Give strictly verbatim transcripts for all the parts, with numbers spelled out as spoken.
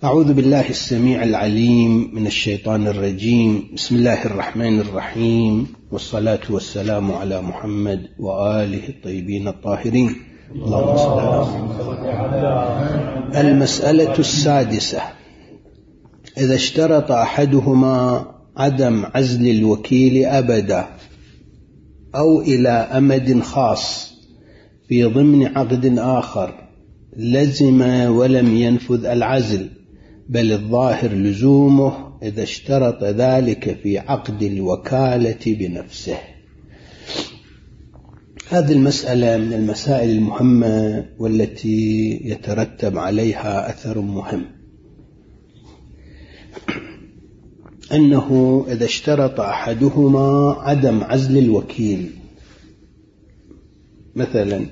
أعوذ بالله السميع العليم من الشيطان الرجيم. بسم الله الرحمن الرحيم، والصلاة والسلام على محمد وآله الطيبين الطاهرين. اللهم صل على. المسألة السادسة: إذا اشترط أحدهما عدم عزل الوكيل أبدا أو إلى أمد خاص في ضمن عقد آخر لزم ولم ينفذ العزل، بل الظاهر لزومه إذا اشترط ذلك في عقد الوكالة بنفسه. هذه المسألة من المسائل المهمة والتي يترتب عليها أثر مهم، أنه إذا اشترط أحدهما عدم عزل الوكيل، مثلا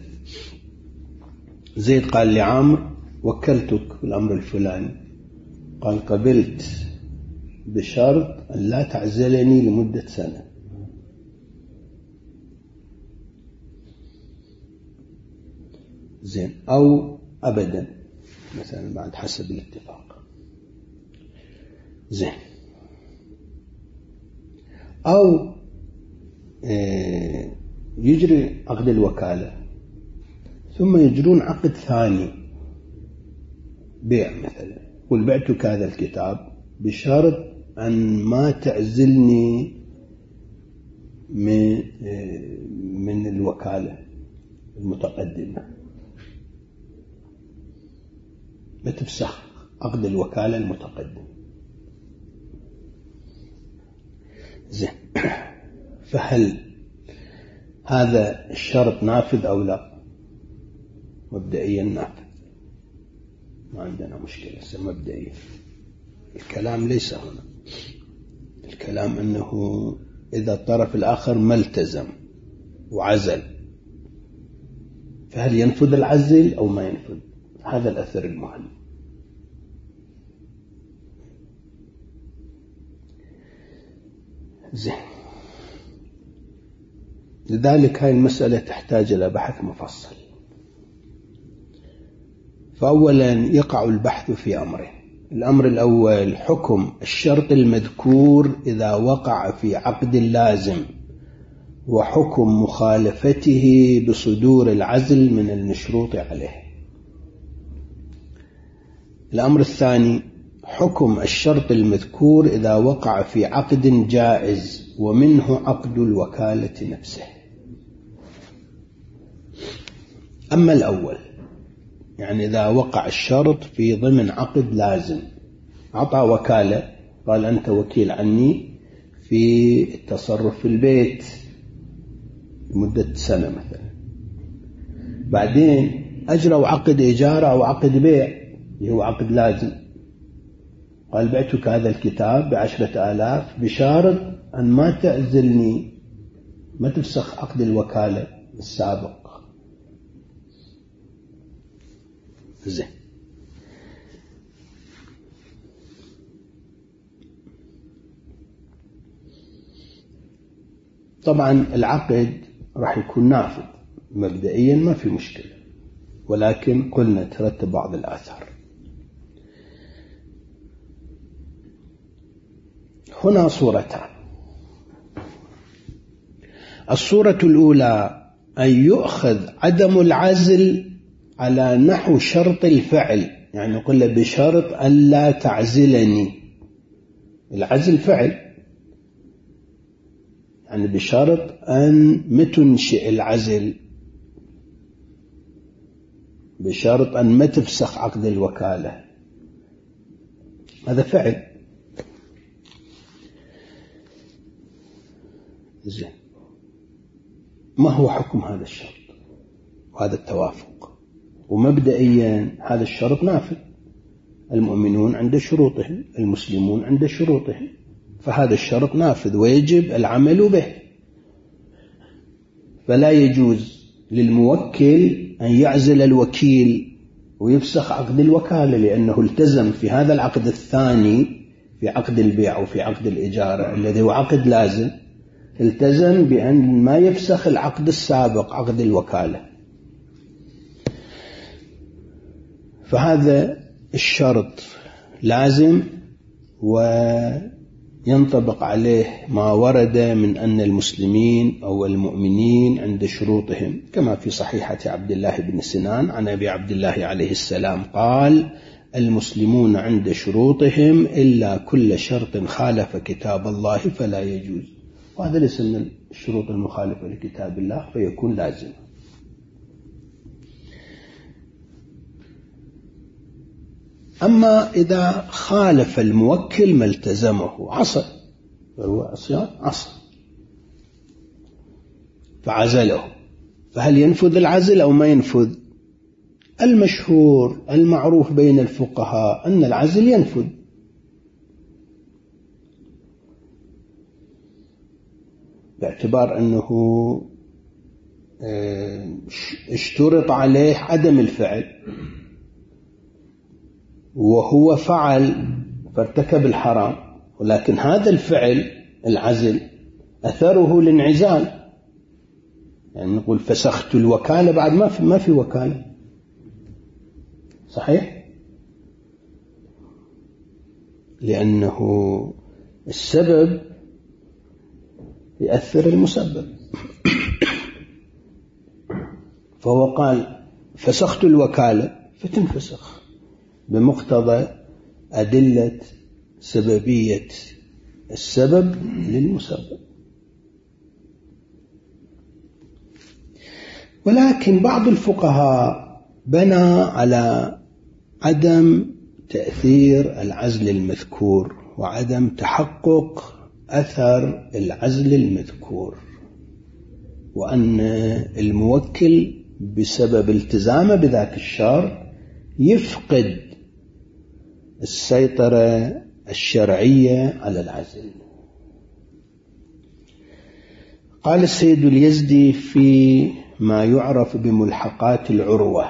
زيد قال لعمرو وكلتك في الأمر الفلاني، قال قبلت بشرط أن لا تعزلني لمدة سنة. زين، أو أبدا مثلا بعد حسب الاتفاق. زين، أو يجري عقد الوكالة ثم يجرون عقد ثاني بيع، مثلا قل بعتك هذا الكتاب بشرط أن ما تعزلني من من الوكالة المتقدمة، ما تفسخ عقد الوكالة المتقدم. زين، فهل هذا الشرط نافذ أو لا؟ مبدئيا نافذ، ما عندنا مشكلة مبدئيا. الكلام ليس هنا، الكلام أنه إذا الطرف الآخر ما التزم وعزل فهل ينفذ العزل أو ما ينفذ؟ هذا الأثر المهم. زين، لذلك هاي المسألة تحتاج إلى بحث مفصل. فأولا يقع البحث في أمرين: الأمر الأول حكم الشرط المذكور إذا وقع في عقد لازم، وحكم مخالفته بصدور العزل من المشروط عليه. الأمر الثاني حكم الشرط المذكور إذا وقع في عقد جائز ومنه عقد الوكالة نفسه. أما الأول، يعني إذا وقع الشرط في ضمن عقد لازم، أعطى وكالة قال أنت وكيل عني في التصرف في البيت لمدة سنة مثلا، بعدين أجروا عقد إجارة أو عقد بيع اللي هو عقد لازم، قال بعتك هذا الكتاب بعشرة آلاف بشارط أن ما تعزلني، ما تفسخ عقد الوكالة السابق. زين، طبعا العقد راح يكون نافذ مبدئيا، ما في مشكلة، ولكن قلنا ترتب بعض الآثار. هنا صورتان: الصورة الأولى أن يؤخذ عدم العزل على نحو شرط الفعل، يعني نقول بشرط أن لا تعزلني. العزل فعل، يعني بشرط أن ما تنشئ العزل، بشرط أن ما تفسخ عقد الوكالة، هذا فعل. زين، ما هو حكم هذا الشرط وهذا التوافق؟ ومبدئيا هذا الشرط نافذ، المؤمنون عند شروطهم، المسلمون عند شروطهم، فهذا الشرط نافذ ويجب العمل به. فلا يجوز للموكل أن يعزل الوكيل ويفسخ عقد الوكالة، لأنه التزم في هذا العقد الثاني، في عقد البيع وفي عقد الإجارة الذي هو عقد لازم، التزم بأن ما يفسخ العقد السابق عقد الوكالة. فهذا الشرط لازم وينطبق عليه ما ورد من أن المسلمين أو المؤمنين عند شروطهم، كما في صحيحة عبد الله بن سنان عن أبي عبد الله عليه السلام قال: المسلمون عند شروطهم إلا كل شرط خالف كتاب الله فلا يجوز. وهذا ليس من الشروط المخالفة لكتاب الله فيكون لازم. أما إذا خالف الموكل ما التزمه عصى، فهو عصيان عصى فعزله، فهل ينفذ العزل أو ما ينفذ؟ المشهور المعروف بين الفقهاء أن العزل ينفذ، باعتبار أنه اشترط عليه عدم الفعل وهو فعل فارتكب الحرام، ولكن هذا الفعل العزل أثره الانعزال، يعني نقول فسخت الوكالة بعد ما في ما في وكالة، صحيح؟ لأنه السبب يأثر المسبب. فهو قال فسخت الوكالة فتنفسخ بمقتضى أدلة سببية السبب للمسبب. ولكن بعض الفقهاء بنى على عدم تأثير العزل المذكور وعدم تحقق أثر العزل المذكور، وأن الموكل بسبب التزامه بذاك الشرط يفقد السيطرة الشرعية على العزل. قال السيد اليزدي في ما يعرف بملحقات العروة: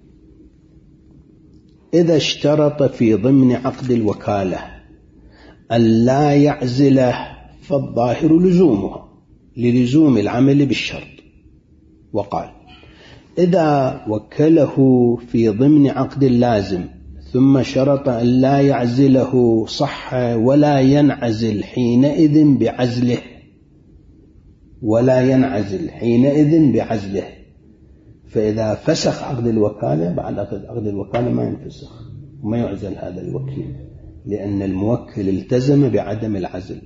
إذا اشترط في ضمن عقد الوكالة أن لا يعزله فالظاهر لزومها للزوم العمل بالشرط. وقال: إذا وكله في ضمن عقد اللازم ثم شرط أن لا يعزله صح ولا ينعزل حينئذ بعزله ولا ينعزل حينئذ بعزله فإذا فسخ عقد الوكالة بعد عقد الوكالة ما ينفسخ وما يعزل هذا الوكيل، لأن الموكل التزم بعدم العزل.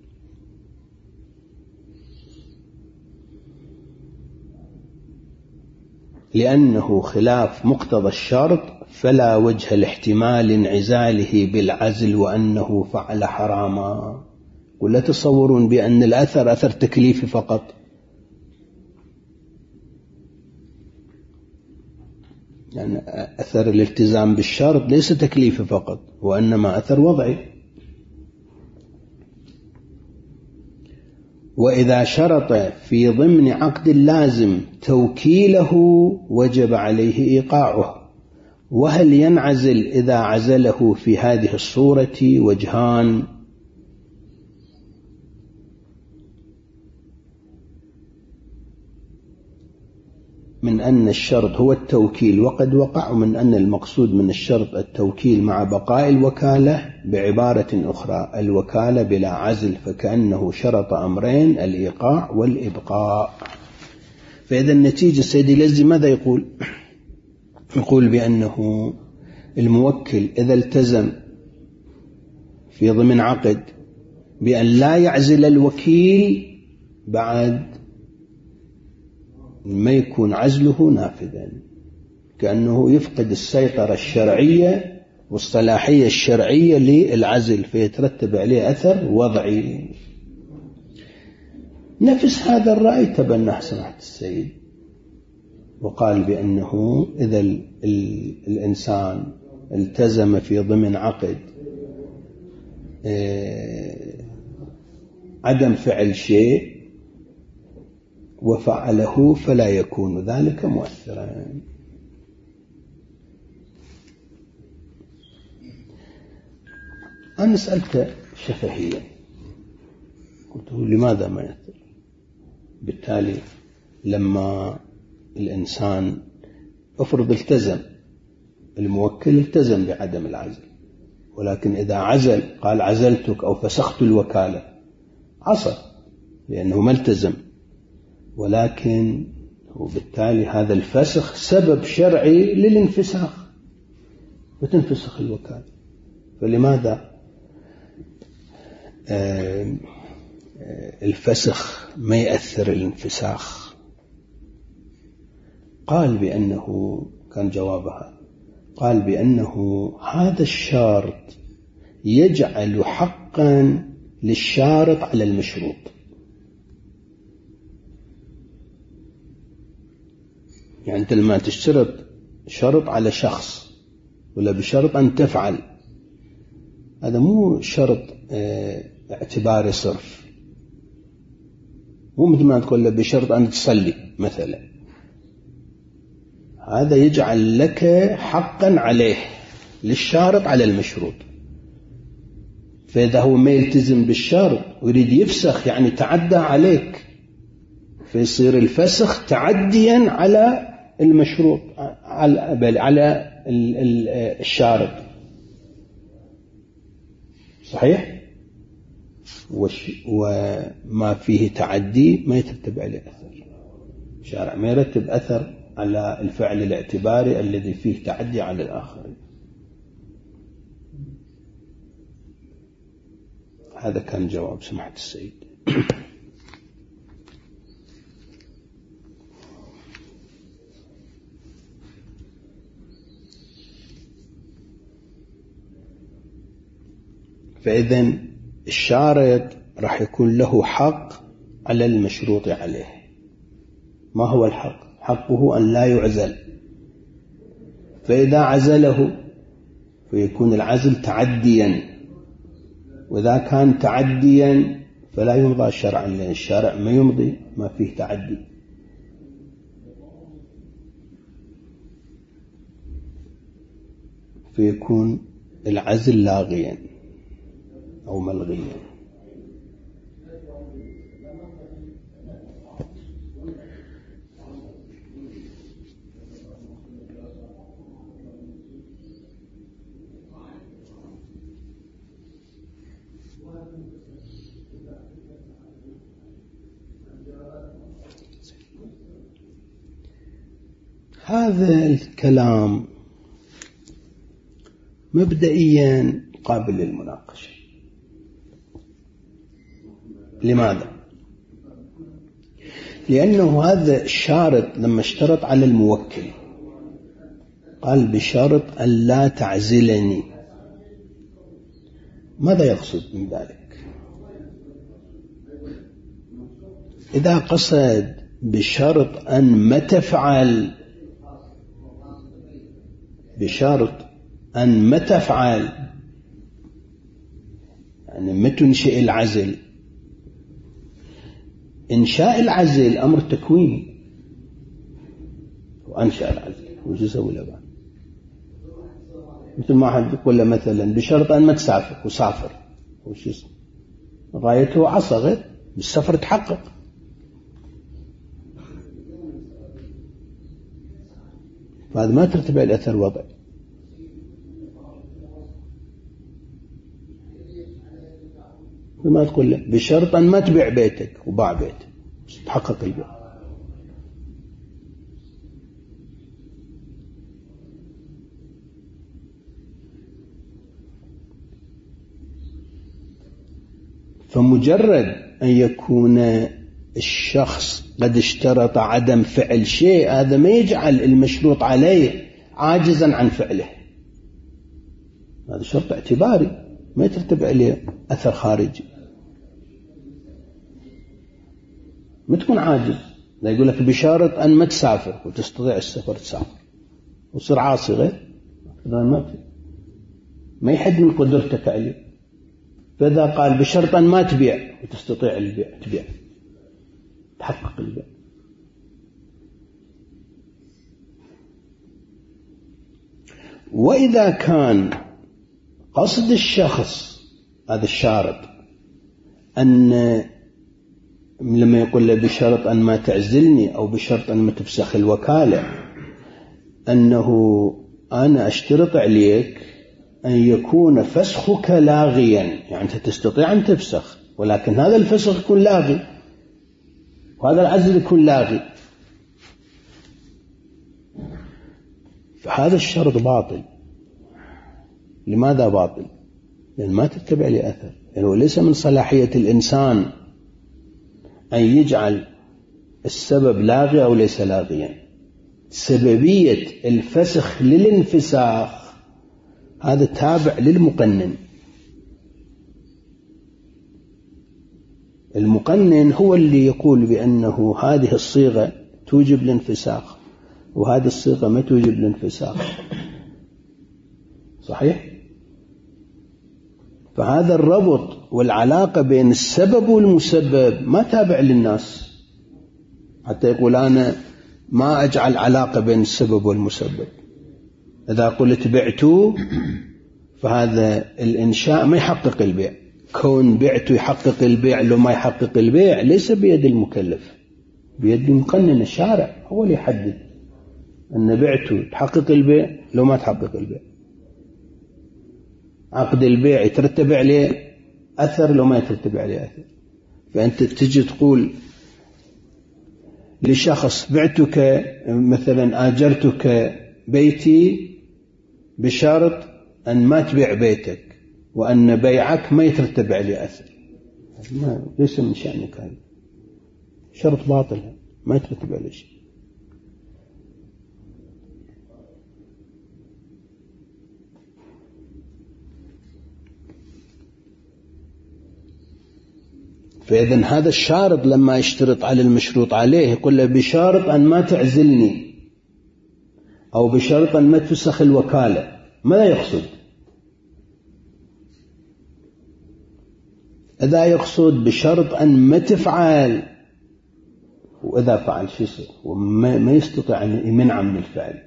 لأنه خلاف مقتضى الشرط فلا وجه لاحتمال انعزاله بالعزل وأنه فعل حراما. ولا تصورون بأن الأثر أثر تكليفي فقط، يعني أثر الالتزام بالشرط ليس تكليفي فقط وإنما أثر وضعي. وإذا شرط في ضمن عقد اللازم توكيله وجب عليه إيقاعه. وهل ينعزل إذا عزله في هذه الصورة؟ وجهان: من أن الشرط هو التوكيل وقد وقع، ومن أن المقصود من الشرط التوكيل مع بقاء الوكالة، بعبارة أخرى الوكالة بلا عزل، فكأنه شرط أمرين: الإيقاع والإبقاء. فإذا النتيجة السيد اليزدي ماذا يقول؟ يقول بأنه الموكل إذا التزم في ضمن عقد بأن لا يعزل الوكيل بعد ما يكون عزله نافذا، كأنه يفقد السيطرة الشرعية والصلاحية الشرعية للعزل فيترتب عليه أثر وضعي. نفس هذا الرأي تبناه سماحة السيد وقال بأنه إذا الإنسان التزم في ضمن عقد عدم فعل شيء وفعله فلا يكون ذلك مؤثرا. أنا سألت شفهيا قلت له لماذا ما يأثر؟ بالتالي لما الإنسان أفرض التزم، الموكل التزم بعدم العزل ولكن إذا عزل قال عزلتك أو فسخت الوكالة عصى لأنه ما التزم، ولكن وبالتالي هذا الفسخ سبب شرعي للانفساخ وتنفسخ الوكالة. فلماذا الفسخ ما يأثر الانفساخ؟ قال بأنه كان جوابها قال بأنه هذا الشرط يجعل حقا للشارط على المشروط. يعني أنت لما تشترط شرط على شخص ولا بشرط أن تفعل، هذا مو شرط اعتباري صرف، مو مثل ما تقول له بشرط أن تصلي مثلا، هذا يجعل لك حقا عليه للشارط على المشروط. فإذا هو ما يلتزم بالشرط ويريد يفسخ يعني تعدى عليك، فيصير الفسخ تعديا على المشروط على على الشارط. صحيح؟ وما فيه تعدي ما يترتب عليه أثر، الشارع ما يرتب أثر على الفعل الاعتباري الذي فيه تعدي على الآخرين. هذا كان جواب سماحة السيد. فإذن الشارط راح يكون له حق على المشروط عليه. ما هو الحق؟ حقه أن لا يعزل، فإذا عزله فيكون العزل تعديا، وإذا كان تعديا فلا يمضى شرعا، لأن الشارع ما يمضي ما فيه تعدي. فيكون العزل لاغيا أو ملغيا. هذا الكلام مبدئيا قابل للمناقشة. لماذا؟ لأنه هذا الشارط لما اشترط على الموكل قال بشرط أن لا تعزلني، ماذا يقصد من ذلك؟ إذا قصد بشرط أن ما تفعل بشرط أن ما تفعل يعني ما تنشئ العزل. إنشاء العزل أمر تكويني، وأنشأ العزل وش يسوي له بعد؟ مثل ما حد يقول له مثلا بشرط أن ما تسافر وسافر، وش يسوي؟ غايته عصى غير بالسفر تحقق. فهذا ما ترتب على الأثر وضعي. ما تقول له بشرط أن ما تبيع بيتك وباع بيتك تحقق البيع. فمجرد أن يكون الشخص قد اشترط عدم فعل شيء، هذا ما يجعل المشروط عليه عاجزا عن فعله. هذا شرط اعتباري ما يترتب عليه أثر خارجي. ما تكون عاجز، لا يقول لك بشارط أن ما تسافر وتستطيع السفر تسافر وصير عاصي غير ما ما يحد من قدرتك عليه. فإذا قال بشرط أن ما تبيع وتستطيع البيع تبيع تحقق البيع. وإذا كان قصد الشخص هذا الشارط أن لما يقول له بشرط أن ما تعزلني أو بشرط أن ما تفسخ الوكالة، أنه أنا أشترط عليك أن يكون فسخك لاغيا، يعني أنت تستطيع أن تفسخ ولكن هذا الفسخ يكون لاغي وهذا العزل يكون لاغي، فهذا الشرط باطل. لماذا باطل؟ لأن ما تتبع لأثر، لأنه يعني ليس من صلاحية الإنسان أن يجعل السبب لاغي أو ليس لاغيا. سببية الفسخ للانفساخ هذا تابع للمقنن. المقنن هو اللي يقول بأنه هذه الصيغة توجب الانفساخ وهذه الصيغة ما توجب الانفساخ، صحيح؟ فهذا الربط والعلاقة بين السبب والمسبب ما تابع للناس، حتى يقول أنا ما أجعل علاقة بين السبب والمسبب. إذا قلت بعت فهذا الإنشاء ما يحقق البيع، كون بعت يحقق البيع لو ما يحقق البيع ليس بيد المكلف، بيد المقنن الشارع هو اللي يحدد أن بعت تحقق البيع لو ما تحقق البيع. عقد البيع يترتب عليه أثر لو ما يترتب عليه أثر. فأنت تجي تقول لشخص بعتك مثلا آجرتك بيتي بشرط أن ما تبيع بيتك وأن بيعك ما يترتب عليه أثر، ما ليس من شأنك، هذا شرط باطل ما يترتب عليه شيء. فإذن هذا الشارط لما يشترط على المشروط عليه يقول له بشرط أن ما تعزلني أو بشرط أن ما تفسخ الوكالة، ماذا يقصد؟ إذا يقصد بشرط أن ما تفعل، وإذا فعل شو يصير؟ وما يستطيع أن يمنع من الفعل.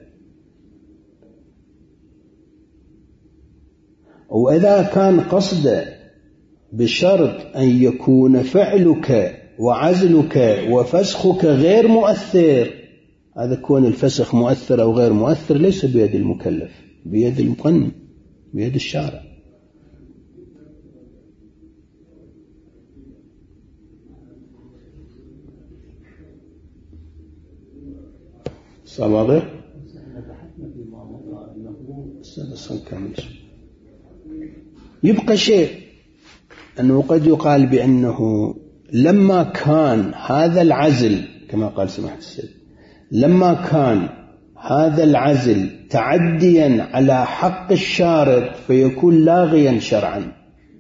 وإذا كان قصده بشرط أن يكون فعلك وعزلك وفسخك غير مؤثر، هذا كون الفسخ مؤثر أو غير مؤثر ليس بيد المكلف، بيد المقنن، بيد الشارع. صوابه يبقى شيء أنه قد يقال بأنه لما كان هذا العزل كما قال سماحة السيد، لما كان هذا العزل تعديا على حق الشارط فيكون لاغيا شرعا،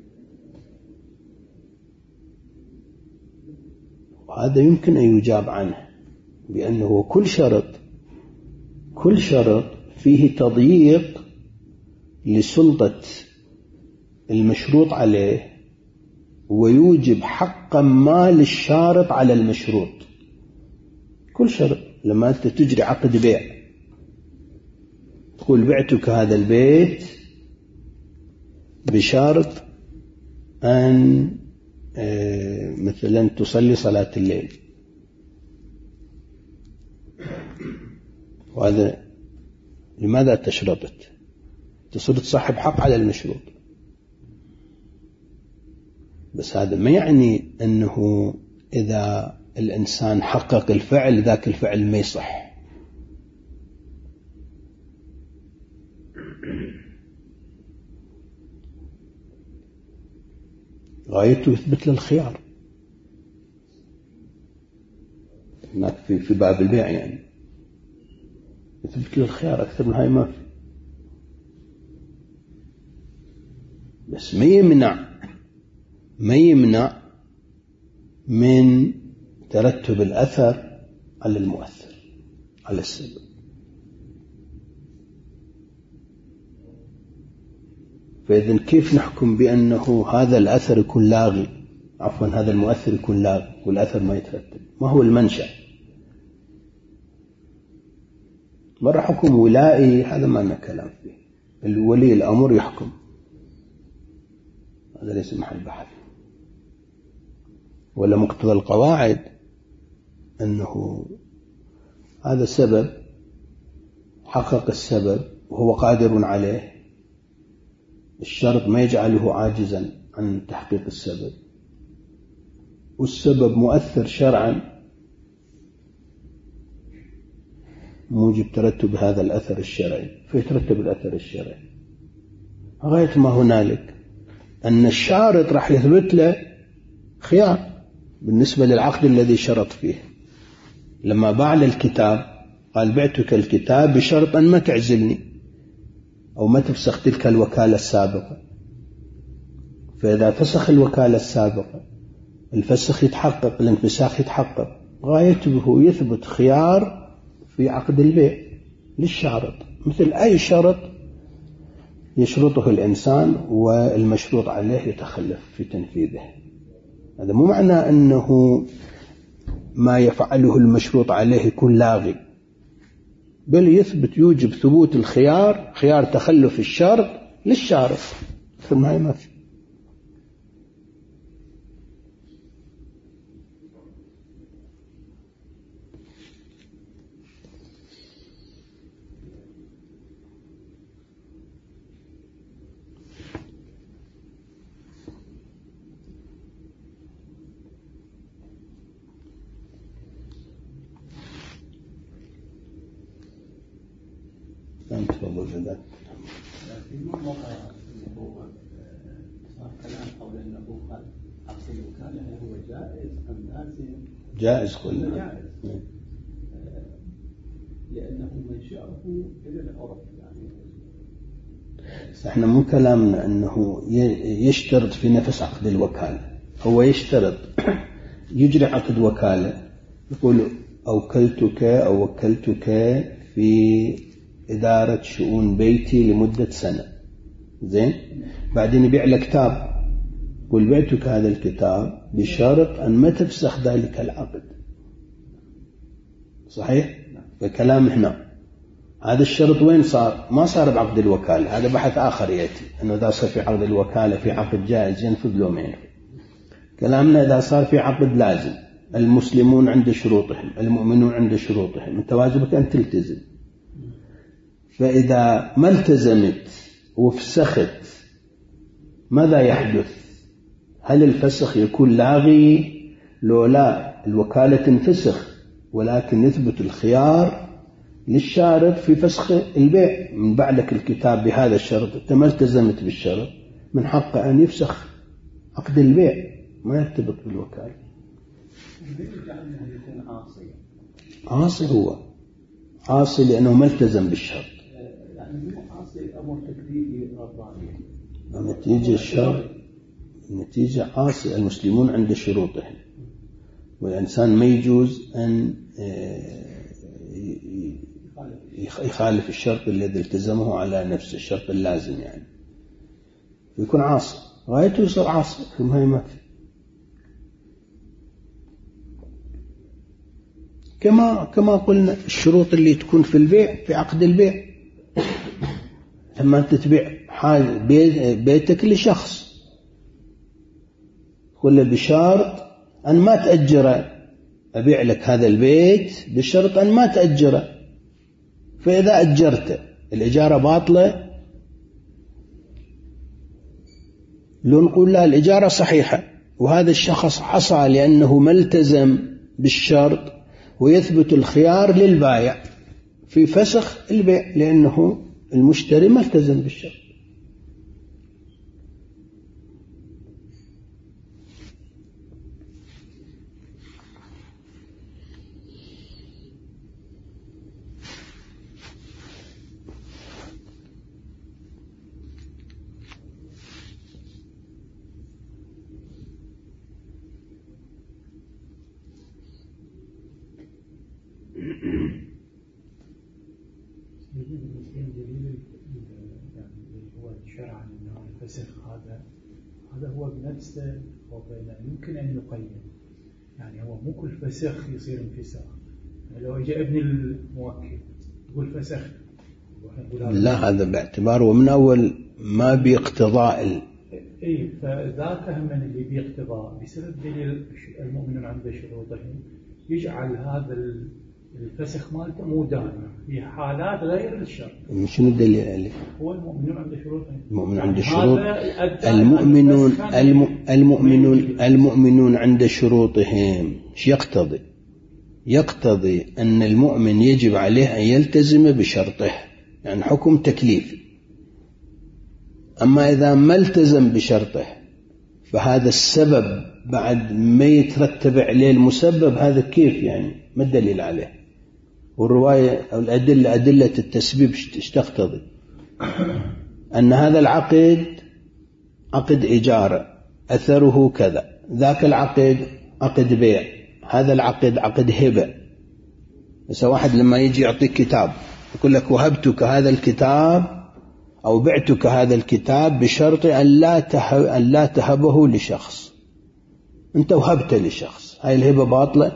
وهذا يمكن أن يجاب عنه بأنه كل شرط كل شرط فيه تضييق لسلطة المشروط عليه ويوجب حقا ما للشارط على المشروط. كل شرط لما أنت تجري عقد بيع تقول بعتك هذا البيت بشرط أن مثلا تصلي صلاة الليل، وهذا لماذا تشرطت؟ تصير تصاحب حق على المشروط، بس هذا ما يعني أنه إذا الإنسان حقق الفعل ذاك الفعل ما يصح. غايته يثبت له الخيار هناك في في باب البيع، يعني يثبت له الخيار، أكثر من هاي ما في. بس ما يمنع ما يمنع من ترتب الأثر على المؤثر على السبب. فإذن كيف نحكم بأنه هذا الأثر يكون لاغي، عفوا هذا المؤثر يكون لاغي والأثر ما يترتب؟ ما هو المنشأ؟ مرة حكم ولائي هذا ما لنا كلام فيه، الولي الأمر يحكم، هذا ليس محل بحث. ولا مقتضى القواعد أنه هذا السبب حقق السبب وهو قادر عليه، الشرط ما يجعله عاجزا عن تحقيق السبب، والسبب مؤثر شرعا موجب ترتب هذا الأثر الشرعي، فيترتب الأثر الشرعي. غاية ما هنالك أن الشارط راح يثبت له خيار بالنسبة للعقد الذي شرط فيه. لما باع الكتاب قال بعتك الكتاب بشرط أن ما تعزلني أو ما تفسخ تلك الوكالة السابقة. فإذا فسخ الوكالة السابقة الفسخ يتحقق، الانفساخ يتحقق، غايته يثبت خيار في عقد البيع للشارط مثل أي شرط يشرطه الإنسان والمشروط عليه يتخلف في تنفيذه. هذا مو معنى أنه ما يفعله المشروط عليه يكون لاغي، بل يثبت يوجب ثبوت الخيار، خيار تخلف الشرط للشارط مثل ما هي ما في. تفضل جدا. في موقع النبوة صار كلام حول النبوة عقد الوكالة هل هو جائز أم لازم؟ جائز قلنا. جائز لأنه منشأه إلى العرف يعني. احنا مو كلامنا أنه يشترط في نفس عقد الوكالة، هو يشترط يجري عقد وكالة يقول أوكلتك أو وكلتك في إدارة شؤون بيتي لمدة سنة، زين، بعدين يبيع لك كتاب يقول بعتك هذا الكتاب بشرط أن ما تفسخ ذلك العقد. صحيح؟ فكلام هنا هذا الشرط وين صار؟ ما صار بعقد الوكالة، هذا بحث آخر يأتي أنه إذا صار في عقد الوكالة في عقد جائز ينفذ له ما ينفذ. كلامنا إذا صار في عقد لازم، المسلمون عند شروطهم، المؤمنون عند شروطهم، أنت واجبك أن تلتزم. فإذا ما التزمت وفسخت ماذا يحدث؟ هل الفسخ يكون لاغي؟ لو لا، الوكالة تنفسخ ولكن يثبت الخيار للشارط في فسخ البيع. من باع لك الكتاب بهذا الشرط أنت ما التزمت بالشرط، من حقه أن يفسخ عقد البيع، ما يرتبط بالوكالة. عاصي، هو عاصي لأنه ما التزم بالشرط. نتيجة الشرط نتيجة عاصي. المسلمون عند شروطهم، والإنسان ما يجوز أن يخالف الشرط الذي التزمه على نفسه، الشرط اللازم يعني، يكون عاصي، غايته يصير عاصي ثم هي ما في. كما كما قلنا الشروط اللي تكون في البيع في عقد البيع، لما أنت تبيع حال بيتك لشخص قل بشرط أن ما تأجره، أبيع لك هذا البيت بشرط أن ما تأجره. فإذا أجرته الإجارة باطلة، لو نقول لا الإجارة صحيحة وهذا الشخص عصى لأنه ما التزم بالشرط، ويثبت الخيار للبائع في فسخ البيع لأنه المشتري ما التزم بالشرط. هذا هو بنفسه يمكن أن يقيم، يعني هو مو كل فسخ يصير انفساخ. يعني لو جاء ابن الموكل يقول فسخ، لا، هذا باعتباره من أول ما باقتضاء ال... إيه، فذاك هم اللي باقتضاء بسبب دليل المؤمنون عند شروطهم يجعل هذا الفسخ مالته مو دائما، في حالات غير الشرط. شنو الدليل عليه؟ هو المؤمنون عنده شروط. المؤمن عنده شروط. المؤمنون المؤمنون المؤمنون عند شروطهم ايش يقتضي؟ يقتضي أن المؤمن يجب عليه أن يلتزم بشرطه، يعني حكم تكليفي. أما إذا ما التزم بشرطه فهذا السبب بعد ما يترتب عليه المسبب، هذا كيف يعني؟ ما الدليل عليه؟ والرواية أو الأدلة أدلة التسبيب ايش تقتضي؟ أن هذا العقد عقد إجارة أثره كذا، ذاك العقد عقد بيع، هذا العقد عقد هبة. بس واحد لما يجي يعطيك كتاب يقول لك وهبتك هذا الكتاب أو بعتك هذا الكتاب بشرط أن لا تهب أن لا تهبه لشخص، أنت وهبته لشخص، هاي الهبة باطلة؟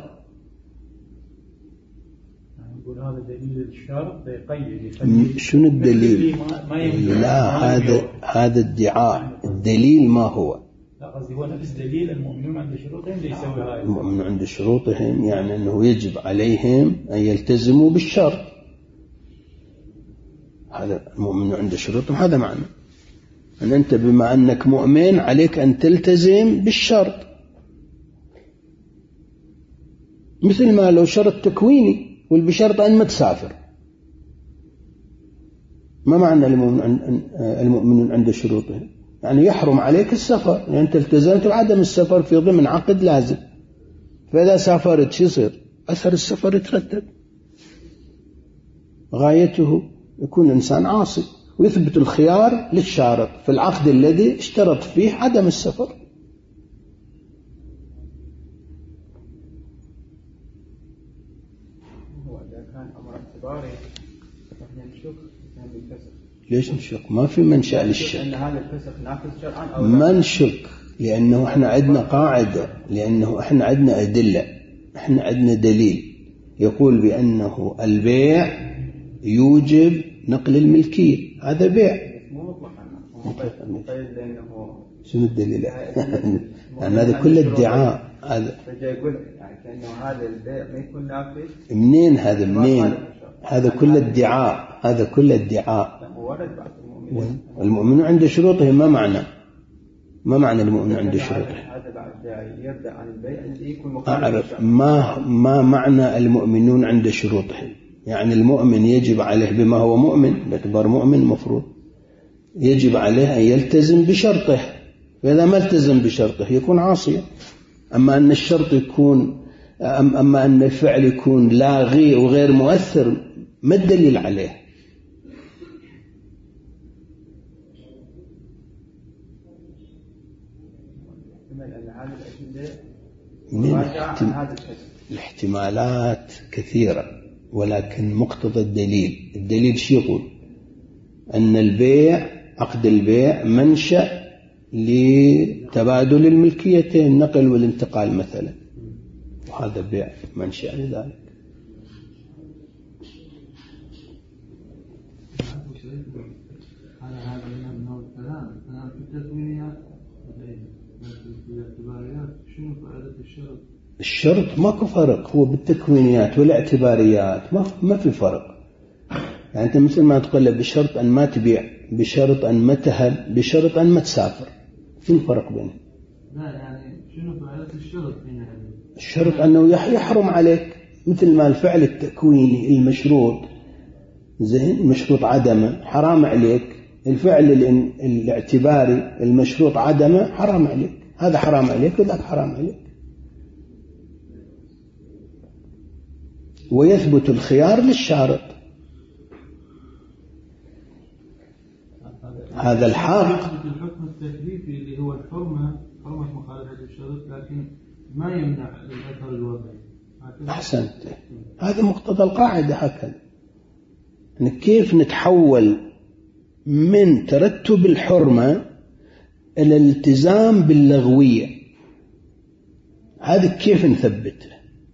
نقول هذا دليل الشرط يقيد. شنو الدليل؟ لا، هذا هذا ادعاء. الدليل ما هو؟ لا قصدي هو نفس دليل المؤمنون عند شروطهم ليسوي هاي. المؤمنون عند شروطهم يعني أنه يجب عليهم أن يلتزموا بالشرط. هذا المؤمنون عند شروطهم، هذا معنى أن أنت بما أنك مؤمن عليك أن تلتزم بالشرط، مثل ما لو شرط تكويني والبشرط أن ما تسافر. ما معنى المؤمنون عند شروطهم؟ يعني يحرم عليك السفر، يعني أنت التزمت بعدم السفر في ضمن عقد لازم، فإذا سافرت شو يصير؟ أثر السفر يترتب. غايته يكون إنسان عاصي ويثبت الخيار للشارط في العقد الذي اشترط فيه عدم السفر. ليش نشك؟ ما في منشأ للشك. ما نشك لأنه احنا عندنا قاعدة، لأنه احنا عندنا أدلة، احنا عندنا دليل يقول بأنه البيع يوجب نقل الملكية، هذا بيع. شنو الدليل؟ يعني هذا كل ادعاء. هذا يقول يعني كأنه هذا البيع ما يكون نافذ. منين هذا؟ منين؟ هذا كل ادعاء، هذا كل ادعاء. المؤمن عند شروطه ما معنى؟ ما معنى المؤمن عند شروطه؟ هذا بعد يرجع عن البيع اللي يكون أعرف ما ما معنى المؤمنون عند شروطهم؟ يعني المؤمن يجب عليه بما هو مؤمن، باعتبار مؤمن مفروض يجب عليه أن يلتزم بشرطه، فإذا ما التزم بشرطه يكون عاصيا. أما أن الشرط يكون أما أن الفعل يكون لاغي وغير مؤثر، ما الدليل عليه؟ من الاحتمالات كثيرة، ولكن مقتضى الدليل الدليل شو يقول؟ أن البيع عقد البيع منشأ لتبادل الملكيتين، النقل والانتقال مثلا، وهذا بيع منشأ لذلك. الشرط ماكو فرق، هو بالتكوينيات والاعتباريات ما ما في فرق. يعني أنت مثل ما تقول بشرط أن ما تبيع، بشرط أن ما تهب، بشرط أن ما تسافر، شنو الفرق بينهم؟ لا يعني شنو فعلة الشرط هنا؟ الشرط أنه يحرم عليك، مثل ما الفعل التكويني المشروط زين المشروط عدمه حرام عليك، الفعل الاعتباري المشروط عدمه حرام عليك، هذا حرام عليك وذاك حرام عليك. ويثبت الخيار للشارط. هذا الحق. الحكم التكليفي اللي هو الحرمة، حرمة مخالفة الشرط، لكن ما يمنع الأثر الوضعي. أحسنت، هذا مقتضى القاعدة هكذا. يعني كيف نتحول من ترتب الحرمة إلى الالتزام باللغوية، هذا كيف نثبته؟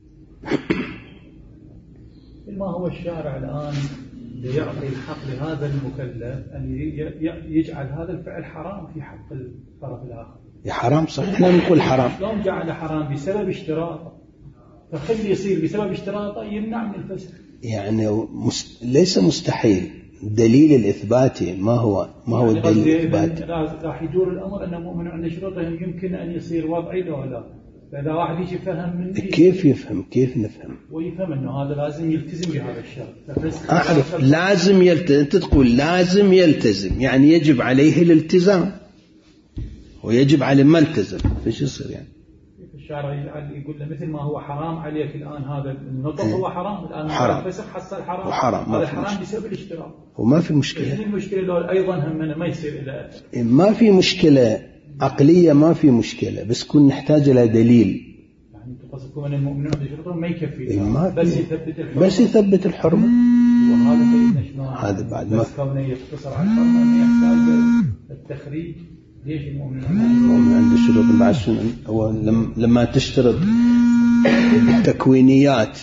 ما هو الشارع الآن ليعطي الحق لهذا المكلف أن يجعل هذا الفعل حرام في حق الطرف الآخر. يا حرام صحيح، احنا نقول حرام. شلون جعل حرام؟ بسبب اشتراطه. فخلي يصير بسبب اشتراطه يمنع من الفسخ. يعني مست... ليس مستحيل، الدليل الإثباتي ما هو ما هو يعني الدليل الإثباتي؟ راح يدور الأمر أنه مؤمن عند شروطهم يمكن أن يصير وضعي لو لا. فإذا واحد يجي فهم من كيف يفهم؟ كيف نفهم؟ ويفهم أنه هذا لازم يلتزم بهذا الشرط. أعرف لازم يلتزم، أنت تقول لازم يلتزم يعني يجب عليه الالتزام ويجب عليه ما التزم، فيش يصير يعني؟ الشارع يقول له مثل ما هو حرام عليك الآن هذا النطق هو حرام الآن حرام الفسخ حصل حرام وحرام هذا حرام بسبب الاشتراك وما في مشكلة. المشكلة لو أيضا هم ما يصير إلى ما في مشكلة عقلية، ما في مشكلة، بس كن نحتاج إلى دليل. يعني تقصدكم أن المؤمنون بشرطهم ما يكفي ما بس يثبت الحرمة بس يثبت الحرمة وهذا فإن شلون هذا بعد ما بس كونه يقتصر على الحرمة ما يحتاج التخريج. ليش المؤمنون عند الشروط بعد شنو؟ هو لما تشترط التكوينيات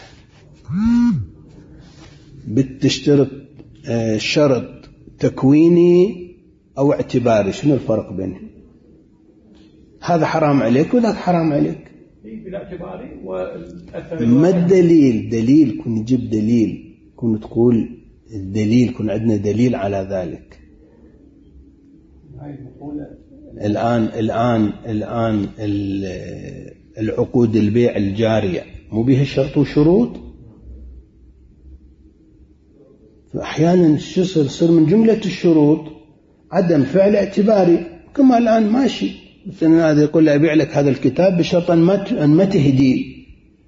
بتشترط شرط تكويني أو اعتباري، شنو الفرق بينهم؟ هذا حرام عليك وذاك حرام عليك. بالاعتباري والأثر ما الدليل؟ دليل كن نجيب دليل، كن تقول الدليل، كن عندنا دليل على ذلك. الآن الآن الآن العقود البيع الجارية مو بها شرط وشروط؟ فأحيانا شو يصير؟ يصير من جملة الشروط عدم فعل اعتباري، كما الآن ماشي مثلا هذا يقول لي أبيع لك هذا الكتاب بشرط أن ما تهدي،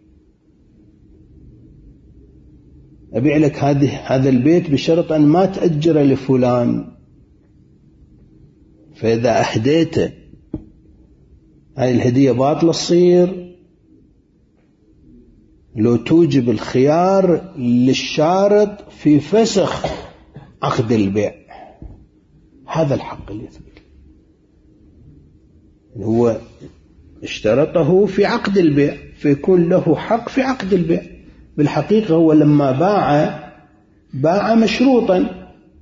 أبيع لك هذه هذا البيت بشرط أن ما تأجر لفلان. فإذا أهديته هاي الهدية باطلة تصير لو توجب الخيار للشارط في فسخ عقد البيع. هذا الحق اللي يثبت هو اشترطه في عقد البيع فيكون له حق في عقد البيع. بالحقيقة هو لما باع باع مشروطا.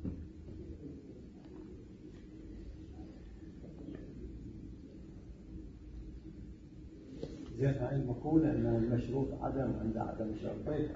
زين هاي المقولة أن المشروط عدم عند عدم شرطين،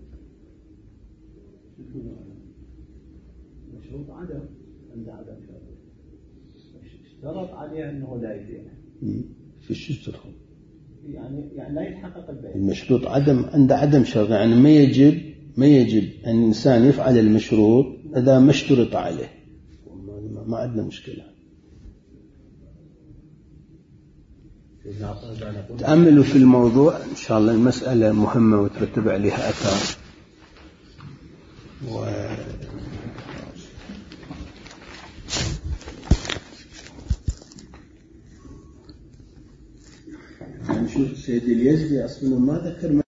شو تقولون؟ المشروط عدم عند عدم شرطين، اشترط عليه أنه لا يبيع. في شو اشترط؟ يعني يعني لا يتحقق البيع. المشروط عدم عند عدم شرط، يعني ما يجب ما يجب أن الإنسان يفعل المشروط إذا ما اشترط عليه. ما عندنا مشكلة. تأملوا في الموضوع إن شاء الله، المسألة مهمة وترتب عليها أثار. و نشوف سيد اليزدي أصلا ما ذكر